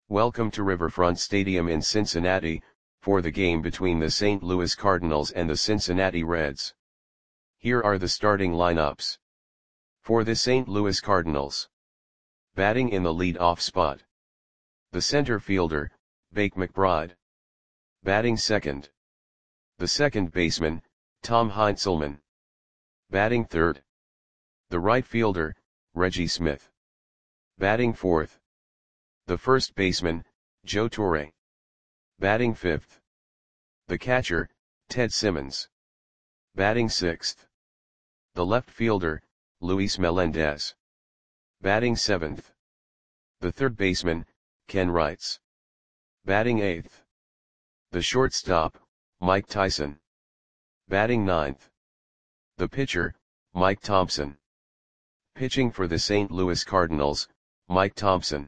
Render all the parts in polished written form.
Welcome to Riverfront Stadium in Cincinnati, for the game between the St. Louis Cardinals and the Cincinnati Reds. Here are the starting lineups. For the St. Louis Cardinals. Batting in the lead-off spot. The center fielder, Bake McBride. Batting second. The second baseman, Tom Heinzelman. Batting third. The right fielder, Reggie Smith. Batting fourth. The first baseman, Joe Torre. Batting fifth. The catcher, Ted Simmons. Batting sixth. The left fielder, Luis Melendez. Batting seventh. The third baseman, Ken Wrights. Batting eighth. The shortstop, Mike Tyson. Batting ninth. The pitcher, Mike Thompson. Pitching for the St. Louis Cardinals, Mike Thompson.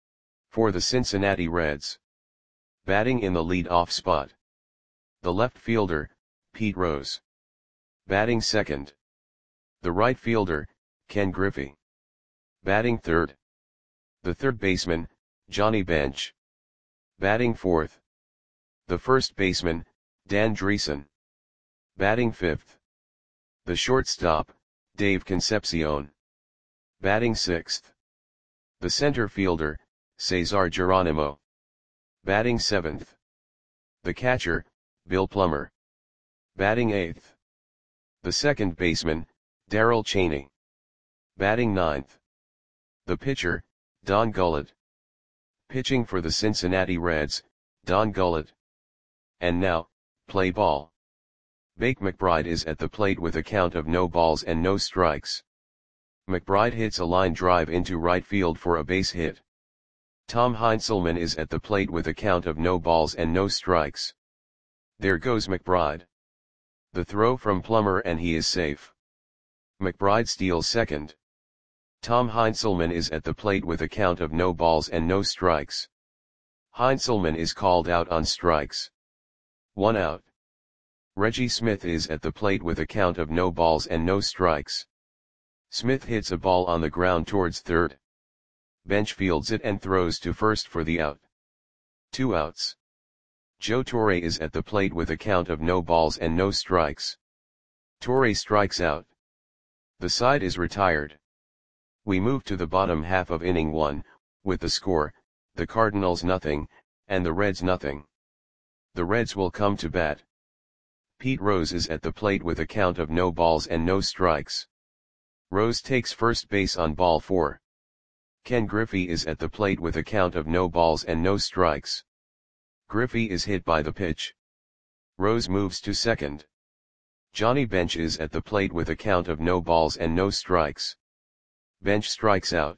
For the Cincinnati Reds. Batting in the lead-off spot. The left fielder, Pete Rose. Batting second. The right fielder, Ken Griffey. Batting third. The third baseman, Johnny Bench. Batting fourth. The first baseman, Dan Dreesen. Batting fifth. The shortstop, Dave Concepcion. Batting sixth. The center fielder, Cesar Geronimo. Batting seventh. The catcher, Bill Plummer. Batting eighth. The second baseman, Darrell Chaney. Batting ninth. The pitcher, Don Gullett. Pitching for the Cincinnati Reds, Don Gullett. And now, play ball. Bake McBride is at the plate with a count of no balls and no strikes. McBride hits a line drive into right field for a base hit. Tom Heinzelman is at the plate with a count of no balls and no strikes. There goes McBride. The throw from Plummer and he is safe. McBride steals second. Tom Heinzelman is at the plate with a count of no balls and no strikes. Heinzelman is called out on strikes. 1 out. Reggie Smith is at the plate with a count of no balls and no strikes. Smith hits a ball on the ground towards third. Bench fields it and throws to first for the out. 2 outs. Joe Torre is at the plate with a count of no balls and no strikes. Torre strikes out. The side is retired. We move to the bottom half of inning 1, with the score, the Cardinals nothing, and the Reds nothing. The Reds will come to bat. Pete Rose is at the plate with a count of no balls and no strikes. Rose takes first base on ball 4. Ken Griffey is at the plate with a count of no balls and no strikes. Griffey is hit by the pitch. Rose moves to second. Johnny Bench is at the plate with a count of no balls and no strikes. Bench strikes out.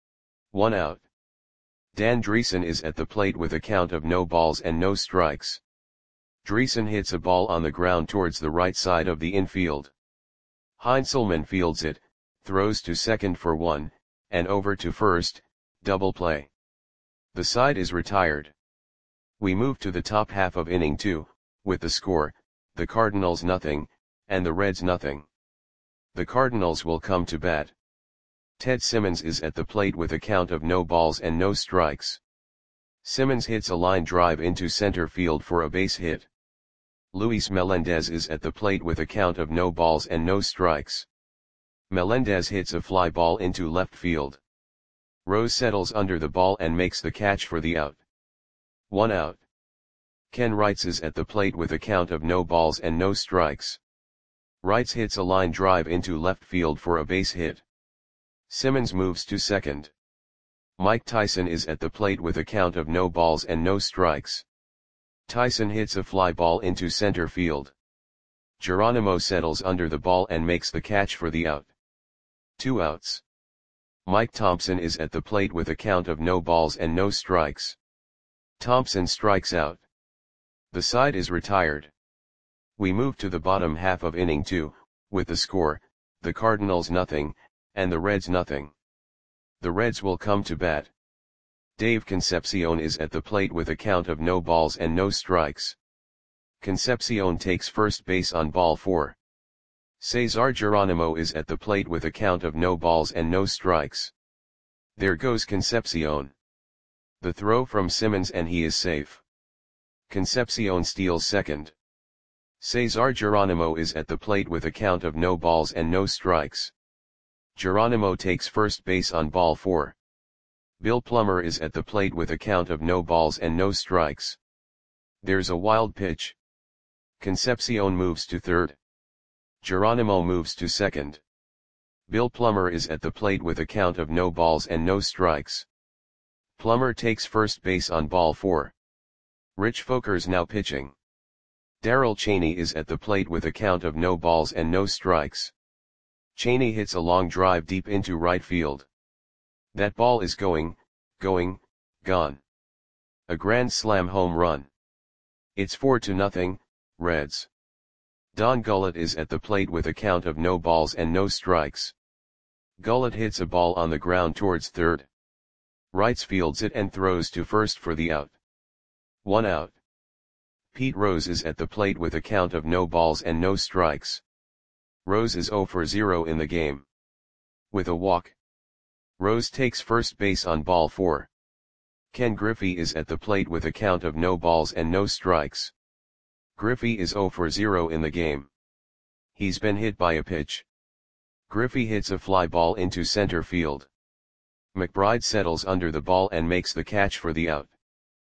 1 out. Dan Dreesen is at the plate with a count of no balls and no strikes. Dreesen hits a ball on the ground towards the right side of the infield. Heinzelman fields it, throws to second for 1, and over to first, double play. The side is retired. We move to the top half of inning 2, with the score, the Cardinals nothing, and the Reds nothing. The Cardinals will come to bat. Ted Simmons is at the plate with a count of no balls and no strikes. Simmons hits a line drive into center field for a base hit. Luis Melendez is at the plate with a count of no balls and no strikes. Melendez hits a fly ball into left field. Rose settles under the ball and makes the catch for the out. 1 out. Ken Wrights is at the plate with a count of no balls and no strikes. Wrights hits a line drive into left field for a base hit. Simmons moves to second. Mike Tyson is at the plate with a count of no balls and no strikes. Tyson hits a fly ball into center field. Geronimo settles under the ball and makes the catch for the out. 2 outs. Mike Thompson is at the plate with a count of no balls and no strikes. Thompson strikes out. The side is retired. We move to the bottom half of inning 2, with the score, the Cardinals nothing, and the Reds nothing. The Reds will come to bat. Dave Concepcion is at the plate with a count of no balls and no strikes. Concepcion takes first base on ball 4. Cesar Geronimo is at the plate with a count of no balls and no strikes. There goes Concepcion. The throw from Simmons and he is safe. Concepcion steals second. Cesar Geronimo is at the plate with a count of no balls and no strikes. Geronimo takes first base on ball 4. Bill Plummer is at the plate with a count of no balls and no strikes. There's a wild pitch. Concepcion moves to third. Geronimo moves to second. Bill Plummer is at the plate with a count of no balls and no strikes. Plummer takes first base on ball 4. Rich Folkers now pitching. Darrell Chaney is at the plate with a count of no balls and no strikes. Chaney hits a long drive deep into right field. That ball is gone. A grand slam home run. It's 4-0, Reds. Don Gullett is at the plate with a count of no balls and no strikes. Gullett hits a ball on the ground towards third. Wrights fields it and throws to first for the out. 1 out. Pete Rose is at the plate with a count of no balls and no strikes. Rose is 0 for 0 in the game. With a walk. Rose takes first base on ball 4. Ken Griffey is at the plate with a count of no balls and no strikes. Griffey is 0 for 0 in the game. He's been hit by a pitch. Griffey hits a fly ball into center field. McBride settles under the ball and makes the catch for the out.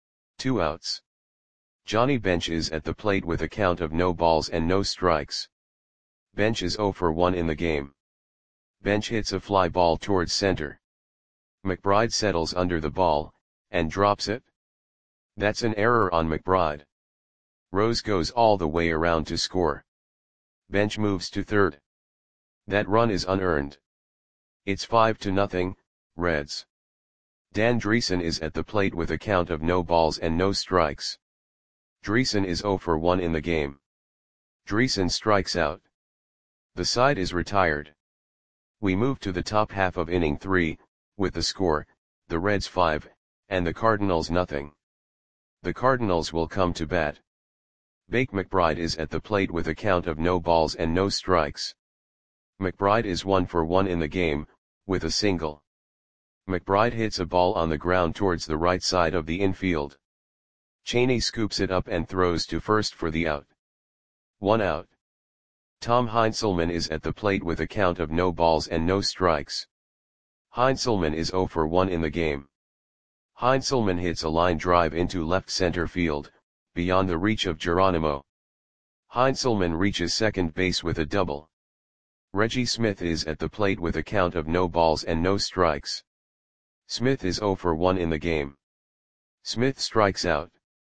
2 outs. Johnny Bench is at the plate with a count of no balls and no strikes. Bench is 0 for 1 in the game. Bench hits a fly ball towards center. McBride settles under the ball, and drops it. That's an error on McBride. Rose goes all the way around to score. Bench moves to third. That run is unearned. It's 5-0, Reds. Dan Dreesen is at the plate with a count of no balls and no strikes. Dreesen is 0 for 1 in the game. Dreesen strikes out. The side is retired. We move to the top half of inning 3, with the score, the Reds 5, and the Cardinals nothing. The Cardinals will come to bat. Bake McBride is at the plate with a count of no balls and no strikes. McBride is 1 for 1 in the game, with a single. McBride hits a ball on the ground towards the right side of the infield. Chaney scoops it up and throws to first for the out. 1 out. Tom Heinzelman is at the plate with a count of no balls and no strikes. Heinzelman is 0 for 1 in the game. Heinzelman hits a line drive into left center field, beyond the reach of Geronimo. Heinzelman reaches second base with a double. Reggie Smith is at the plate with a count of no balls and no strikes. Smith is 0 for 1 in the game. Smith strikes out.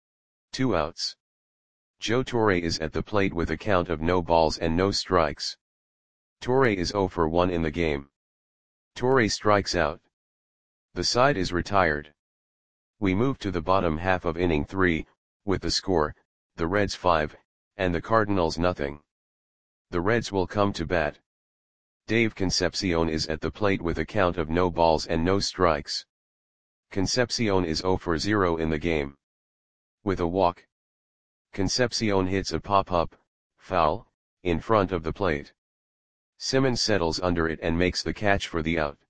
2 outs. Joe Torre is at the plate with a count of no balls and no strikes. Torre is 0 for 1 in the game. Torre strikes out. The side is retired. We move to the bottom half of inning 3, with the score, the Reds 5, and the Cardinals nothing. The Reds will come to bat. Dave Concepcion is at the plate with a count of no balls and no strikes. Concepcion is 0 for 0 in the game. With a walk. Concepcion hits a pop-up, foul, in front of the plate. Simmons settles under it and makes the catch for the out.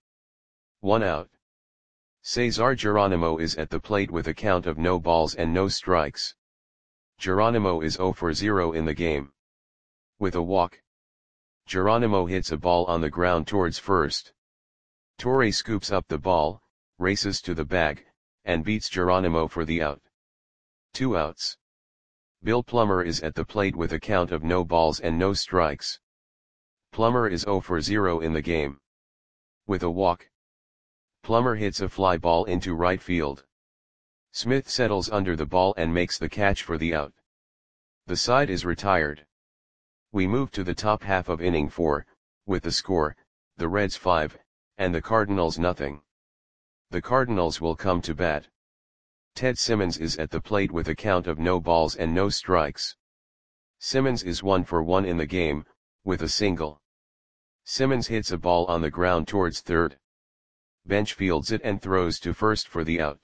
1 out. Cesar Geronimo is at the plate with a count of no balls and no strikes. Geronimo is 0 for 0 in the game. With a walk. Geronimo hits a ball on the ground towards first. Torre scoops up the ball, races to the bag, and beats Geronimo for the out. 2 outs. Bill Plummer is at the plate with a count of no balls and no strikes. Plummer is 0 for 0 in the game. With a walk. Plummer hits a fly ball into right field. Smith settles under the ball and makes the catch for the out. The side is retired. We move to the top half of inning 4, with the score, the Reds 5, and the Cardinals nothing. The Cardinals will come to bat. Ted Simmons is at the plate with a count of no balls and no strikes. Simmons is 1 for 1 in the game, with a single. Simmons hits a ball on the ground towards third. Bench fields it and throws to first for the out.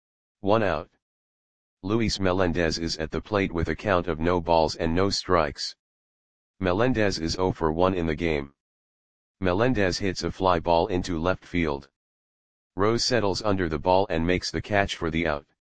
1 out. Luis Melendez is at the plate with a count of no balls and no strikes. Melendez is 0 for 1 in the game. Melendez hits a fly ball into left field. Rose settles under the ball and makes the catch for the out.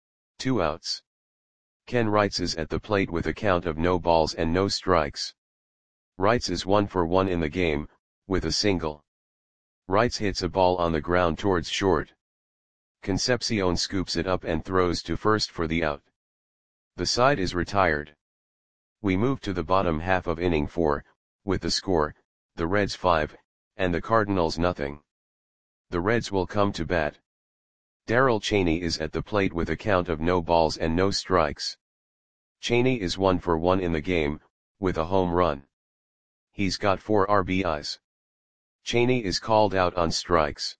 2 outs. Ken Wrights is at the plate with a count of no balls and no strikes. Wrights is 1 for 1 in the game, with a single. Wrights hits a ball on the ground towards short. Concepcion scoops it up and throws to first for the out. The side is retired. We move to the bottom half of inning 4, with the score, the Reds 5, and the Cardinals nothing. The Reds will come to bat. Darrell Chaney is at the plate with a count of no balls and no strikes. Chaney is 1 for 1 in the game, with a home run. He's got 4 RBIs. Chaney is called out on strikes.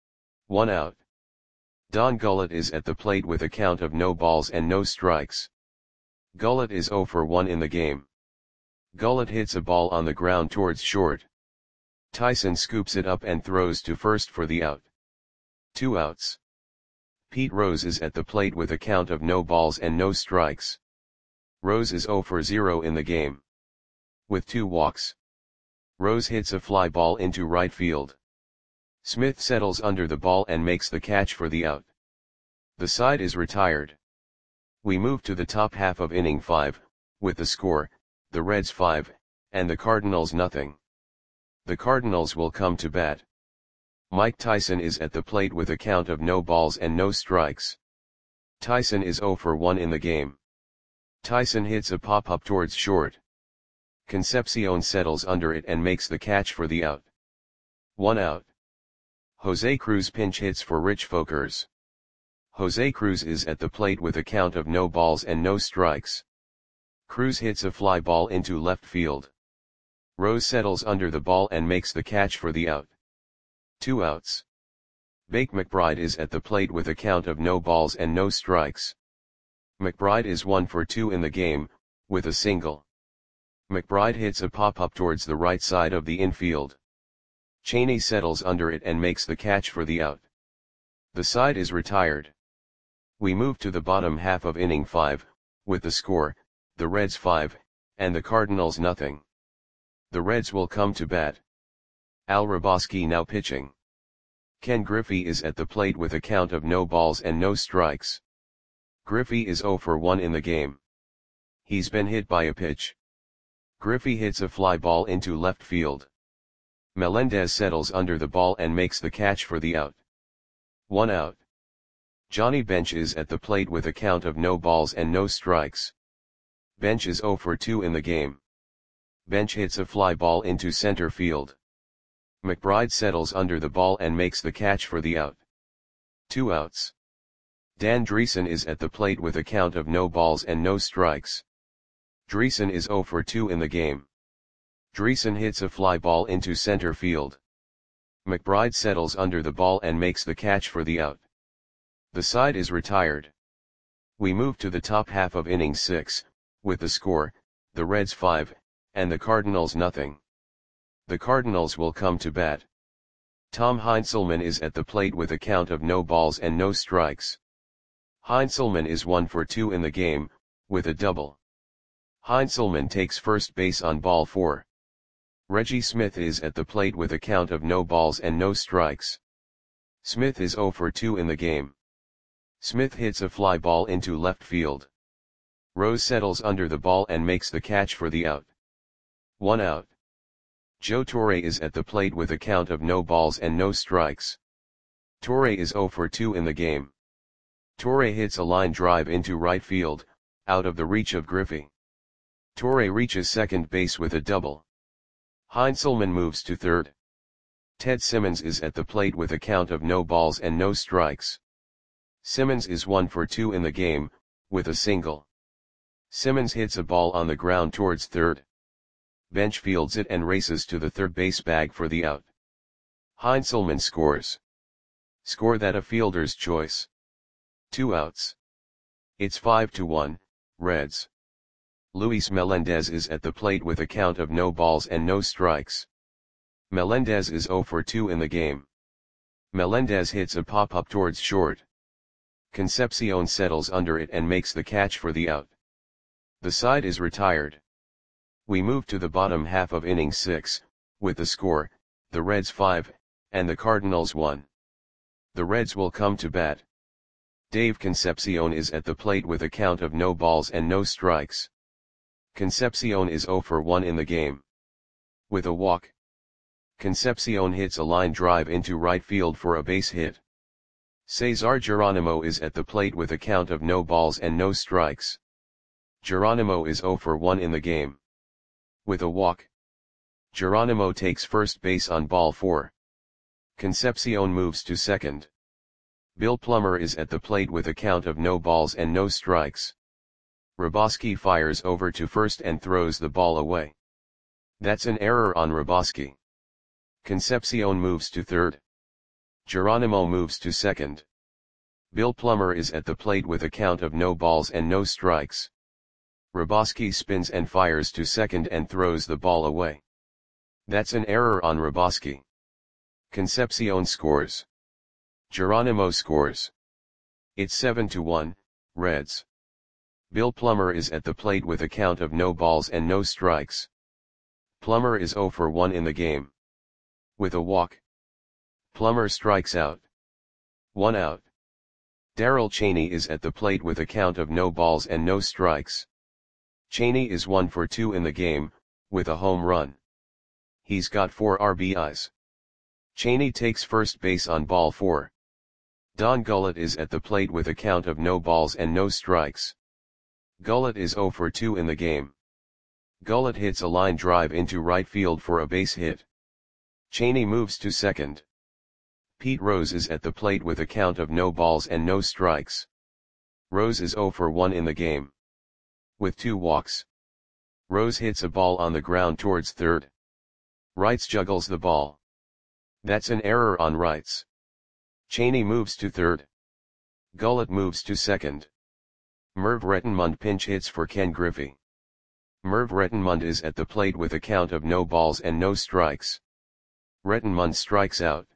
1 out. Don Gullett is at the plate with a count of no balls and no strikes. Gullett is 0 for 1 in the game. Gullett hits a ball on the ground towards short. Tyson scoops it up and throws to first for the out. 2 outs. Pete Rose is at the plate with a count of no balls and no strikes. Rose is 0 for 0 in the game. With 2 walks. Rose hits a fly ball into right field. Smith settles under the ball and makes the catch for the out. The side is retired. We move to the top half of inning 5, with the score, the Reds 5, and the Cardinals nothing. The Cardinals will come to bat. Mike Tyson is at the plate with a count of no balls and no strikes. Tyson is 0 for 1 in the game. Tyson hits a pop-up towards short. Concepcion settles under it and makes the catch for the out. 1 out. Jose Cruz pinch hits for Rich Folkers. Jose Cruz is at the plate with a count of no balls and no strikes. Cruz hits a fly ball into left field. Rose settles under the ball and makes the catch for the out. 2 outs. Bake McBride is at the plate with a count of no balls and no strikes. McBride is 1 for 2 in the game, with a single. McBride hits a pop-up towards the right side of the infield. Chaney settles under it and makes the catch for the out. The side is retired. We move to the bottom half of inning 5, with the score, the Reds 5, and the Cardinals nothing. The Reds will come to bat. Al Hrabosky now pitching. Ken Griffey is at the plate with a count of no balls and no strikes. Griffey is 0 for 1 in the game. He's been hit by a pitch. Griffey hits a fly ball into left field. Melendez settles under the ball and makes the catch for the out. 1 out. Johnny Bench is at the plate with a count of no balls and no strikes. Bench is 0 for 2 in the game. Bench hits a fly ball into center field. McBride settles under the ball and makes the catch for the out. 2 outs. Dan Dreesen is at the plate with a count of no balls and no strikes. Dreesen is 0 for 2 in the game. Dreesen hits a fly ball into center field. McBride settles under the ball and makes the catch for the out. The side is retired. We move to the top half of inning 6, with the score, the Reds 5, and the Cardinals nothing. The Cardinals will come to bat. Tom Heinzelman is at the plate with a count of no balls and no strikes. Heinzelman is 1 for 2 in the game, with a double. Heinzelman takes first base on ball 4. Reggie Smith is at the plate with a count of no balls and no strikes. Smith is 0 for 2 in the game. Smith hits a fly ball into left field. Rose settles under the ball and makes the catch for the out. 1 out. Joe Torre is at the plate with a count of no balls and no strikes. Torre is 0 for 2 in the game. Torre hits a line drive into right field, out of the reach of Griffey. Torre reaches second base with a double. Heinzelman moves to third. Ted Simmons is at the plate with a count of no balls and no strikes. Simmons is 1 for 2 in the game, with a single. Simmons hits a ball on the ground towards third. Bench fields it and races to the third base bag for the out. Heinzelman scores. Score that a fielder's choice. 2 outs. It's 5-1, Reds. Luis Melendez is at the plate with a count of no balls and no strikes. Melendez is 0 for 2 in the game. Melendez hits a pop-up towards short. Concepcion settles under it and makes the catch for the out. The side is retired. We move to the bottom half of inning 6, with the score, the Reds 5, and the Cardinals 1. The Reds will come to bat. Dave Concepcion is at the plate with a count of no balls and no strikes. Concepcion is 0 for 1 in the game. With a walk, Concepcion hits a line drive into right field for a base hit. Cesar Geronimo is at the plate with a count of no balls and no strikes. Geronimo is 0 for 1 in the game. With a walk, Geronimo takes first base on ball 4. Concepcion moves to second. Bill Plummer is at the plate with a count of no balls and no strikes. Hrabosky fires over to first and throws the ball away. That's an error on Hrabosky. Concepcion moves to third. Geronimo moves to second. Bill Plummer is at the plate with a count of no balls and no strikes. Hrabosky spins and fires to second and throws the ball away. That's an error on Hrabosky. Concepcion scores. Geronimo scores. It's 7-1, Reds. Bill Plummer is at the plate with a count of no balls and no strikes. Plummer is 0 for 1 in the game. With a walk, Plummer strikes out. 1 out. Darrell Chaney is at the plate with a count of no balls and no strikes. Chaney is 1 for 2 in the game, with a home run. He's got 4 RBIs. Chaney takes first base on ball 4. Don Gullett is at the plate with a count of no balls and no strikes. Gullett is 0 for 2 in the game. Gullett hits a line drive into right field for a base hit. Chaney moves to second. Pete Rose is at the plate with a count of no balls and no strikes. Rose is 0 for 1 in the game. With 2 walks, Rose hits a ball on the ground towards third. Wrights juggles the ball. That's an error on Wrights. Chaney moves to third. Gullett moves to second. Merv Rettenmund pinch hits for Ken Griffey. Merv Rettenmund is at the plate with a count of no balls and no strikes. Rettenmund strikes out.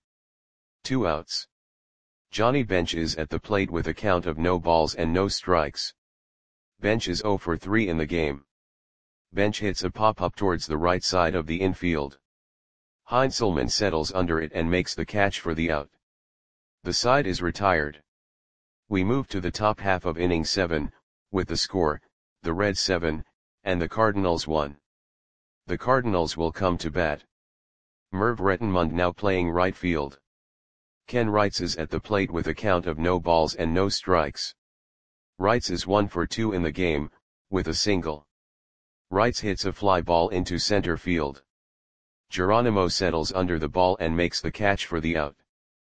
2 outs. Johnny Bench is at the plate with a count of no balls and no strikes. Bench is 0 for 3 in the game. Bench hits a pop-up towards the right side of the infield. Heinzelman settles under it and makes the catch for the out. The side is retired. We move to the top half of inning 7, with the score, the Reds 7, and the Cardinals 1. The Cardinals will come to bat. Merv Rettenmund now playing right field. Ken Wrights is at the plate with a count of no balls and no strikes. Wrights is 1 for 2 in the game, with a single. Wrights hits a fly ball into center field. Geronimo settles under the ball and makes the catch for the out.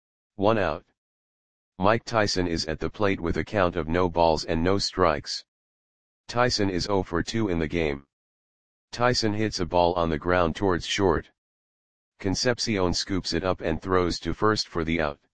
1 out. Mike Tyson is at the plate with a count of no balls and no strikes. Tyson is 0 for 2 in the game. Tyson hits a ball on the ground towards short. Concepcion scoops it up and throws to first for the out.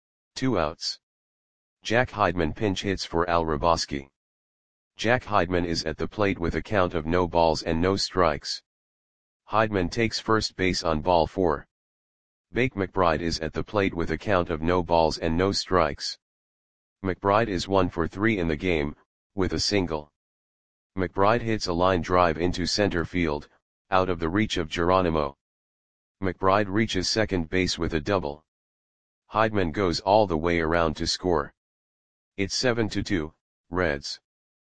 2 outs. Jack Heidman pinch hits for Al Hrabosky. Jack Heidman is at the plate with a count of no balls and no strikes. Heidman takes first base on ball 4. Bake McBride is at the plate with a count of no balls and no strikes. McBride is 1 for 3 in the game, with a single. McBride hits a line drive into center field, out of the reach of Geronimo. McBride reaches second base with a double. Heidman goes all the way around to score. It's 7-2, Reds.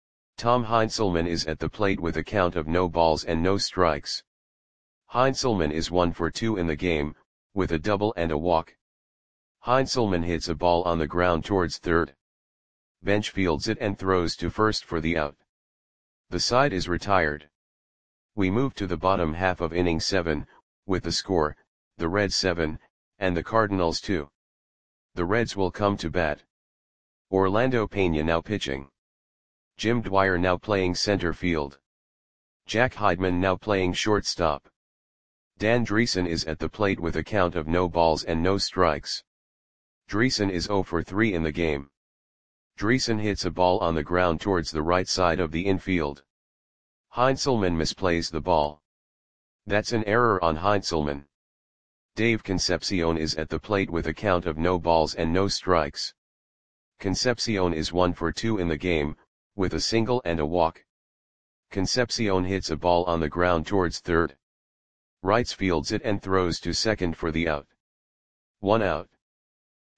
Tom Heinzelman is at the plate with a count of no balls and no strikes. Heinzelman is 1 for 2 in the game, with a double and a walk. Heinzelman hits a ball on the ground towards third. Bench fields it and throws to first for the out. The side is retired. We move to the bottom half of inning 7, with the score, the Reds 7, and the Cardinals 2. The Reds will come to bat. Orlando Pena now pitching. Jim Dwyer now playing center field. Jack Heidman now playing shortstop. Dan Dreesen is at the plate with a count of no balls and no strikes. Dreesen is 0 for 3 in the game. Dreesen hits a ball on the ground towards the right side of the infield. Heinzelman misplays the ball. That's an error on Heinzelman. Dave Concepcion is at the plate with a count of no balls and no strikes. Concepcion is 1 for 2 in the game, with a single and a walk. Concepcion hits a ball on the ground towards third. Wrights fields it and throws to second for the out. 1 out.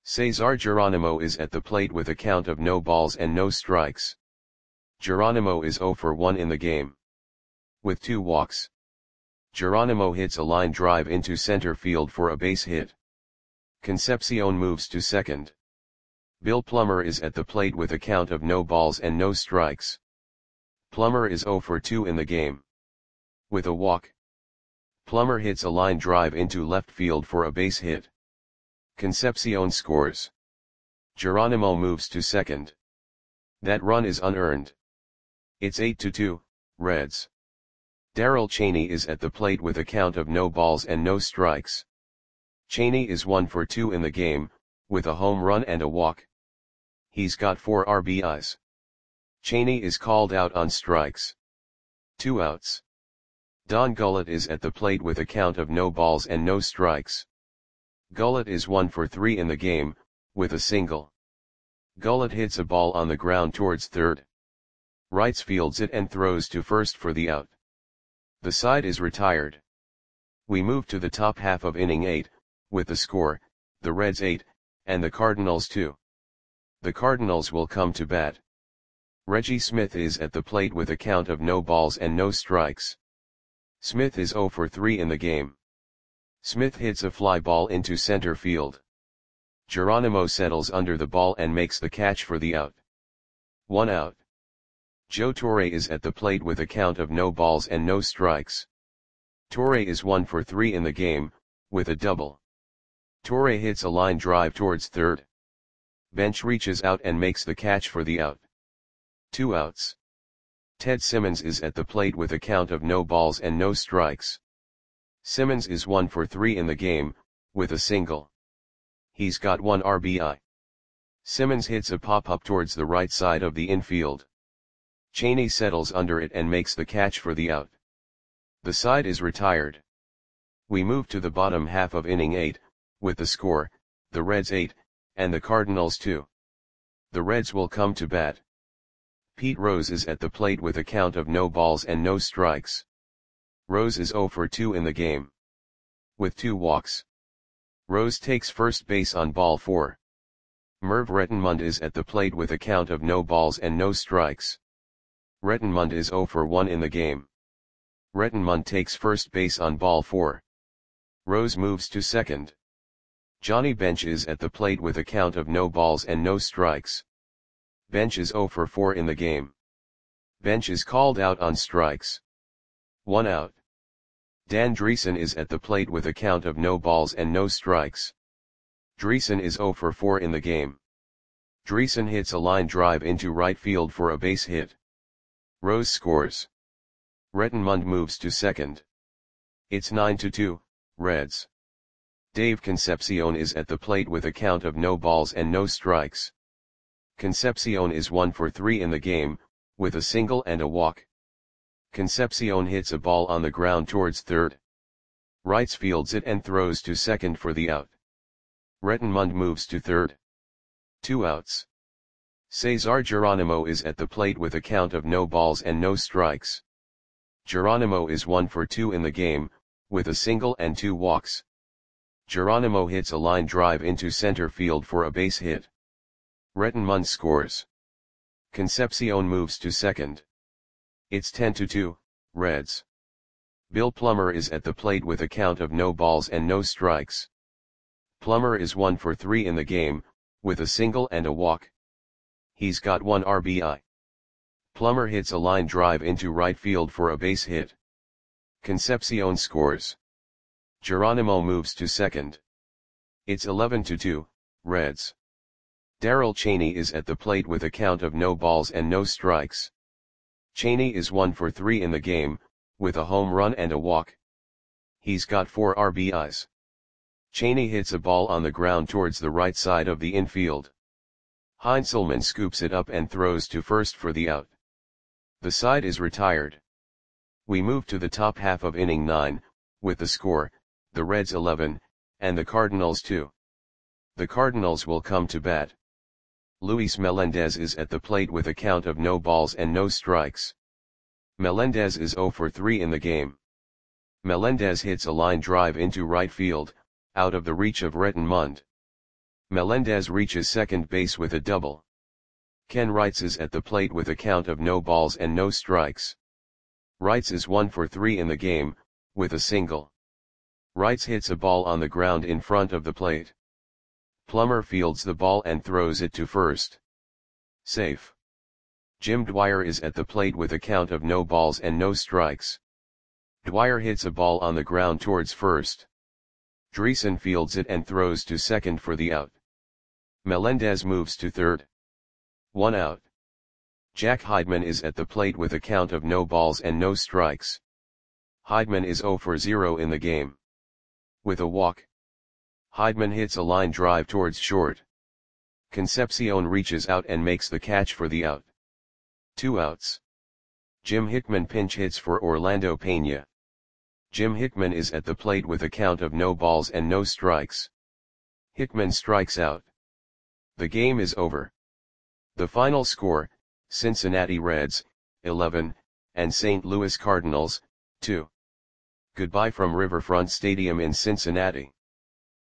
Cesar Geronimo is at the plate with a count of no balls and no strikes. Geronimo is 0 for 1 in the game. With 2 walks. Geronimo hits a line drive into center field for a base hit. Concepcion moves to second. Bill Plummer is at the plate with a count of no balls and no strikes. Plummer is 0 for 2 in the game. With a walk. Plummer hits a line drive into left field for a base hit. Concepcion scores. Geronimo moves to second. That run is unearned. It's 8-2, Reds. Darrell Chaney is at the plate with a count of no balls and no strikes. Chaney is 1 for 2 in the game, with a home run and a walk. He's got 4 RBIs. Chaney is called out on strikes. 2 outs. Don Gullett is at the plate with a count of no balls and no strikes. Gullett is 1 for 3 in the game, with a single. Gullett hits a ball on the ground towards third. Wrights fields it and throws to first for the out. The side is retired. We move to the top half of inning 8, with the score, the Reds 8, and the Cardinals 2. The Cardinals will come to bat. Reggie Smith is at the plate with a count of no balls and no strikes. Smith is 0 for 3 in the game. Smith hits a fly ball into center field. Geronimo settles under the ball and makes the catch for the out. 1 out. Joe Torre is at the plate with a count of no balls and no strikes. Torre is 1 for 3 in the game, with a double. Torre hits a line drive towards third. Bench reaches out and makes the catch for the out. 2 outs. Ted Simmons is at the plate with a count of no balls and no strikes. Simmons is 1 for 3 in the game, with a single. He's got 1 RBI. Simmons hits a pop-up towards the right side of the infield. Chaney settles under it and makes the catch for the out. The side is retired. We move to the bottom half of inning 8, with the score, the Reds 8, and the Cardinals 2. The Reds will come to bat. Pete Rose is at the plate with a count of no balls and no strikes. Rose is 0 for 2 in the game. With 2 walks. Rose takes first base on ball 4. Merv Rettenmund is at the plate with a count of no balls and no strikes. Rettenmund is 0 for 1 in the game. Rettenmund takes first base on ball 4. Rose moves to second. Johnny Bench is at the plate with a count of no balls and no strikes. Bench is 0 for 4 in the game. Bench is called out on strikes. 1 out. Dan Dreesen is at the plate with a count of no balls and no strikes. Dreesen is 0 for 4 in the game. Dreesen hits a line drive into right field for a base hit. Rose scores. Rettenmund moves to second. It's 9-2, Reds. Dave Concepcion is at the plate with a count of no balls and no strikes. Concepcion is 1 for 3 in the game, with a single and a walk. Concepcion hits a ball on the ground towards third. Wrights fields it and throws to second for the out. Rettenmund moves to third. 2 outs. Cesar Geronimo is at the plate with a count of no balls and no strikes. Geronimo is 1 for 2 in the game, with a single and 2 walks. Geronimo hits a line drive into center field for a base hit. Rettenmund scores. Concepcion moves to second. It's 10-2, Reds. Bill Plummer is at the plate with a count of no balls and no strikes. Plummer is 1 for 3 in the game, with a single and a walk. He's got 1 RBI. Plummer hits a line drive into right field for a base hit. Concepcion scores. Geronimo moves to second. It's 11-2, Reds. Darrell Chaney is at the plate with a count of no balls and no strikes. Chaney is 1 for 3 in the game, with a home run and a walk. He's got 4 RBIs. Chaney hits a ball on the ground towards the right side of the infield. Heinzelman scoops it up and throws to first for the out. The side is retired. We move to the top half of inning 9, with the score, the Reds 11, and the Cardinals 2. The Cardinals will come to bat. Luis Melendez is at the plate with a count of no balls and no strikes. Melendez is 0 for 3 in the game. Melendez hits a line drive into right field, out of the reach of Rettenmund. Melendez reaches second base with a double. Ken Wrights is at the plate with a count of no balls and no strikes. Wrights is 1 for 3 in the game, with a single. Wrights hits a ball on the ground in front of the plate. Plummer fields the ball and throws it to first. Safe. Jim Dwyer is at the plate with a count of no balls and no strikes. Dwyer hits a ball on the ground towards first. Dreesen fields it and throws to second for the out. Melendez moves to third. 1 out. Jack Heidman is at the plate with a count of no balls and no strikes. Heidman is 0 for 0 in the game. With a walk, Heidman hits a line drive towards short. Concepcion reaches out and makes the catch for the out. 2 outs. Jim Hickman pinch hits for Orlando Pena. Jim Hickman is at the plate with a count of no balls and no strikes. Hickman strikes out. The game is over. The final score, Cincinnati Reds, 11, and St. Louis Cardinals, 2. Goodbye from Riverfront Stadium in Cincinnati.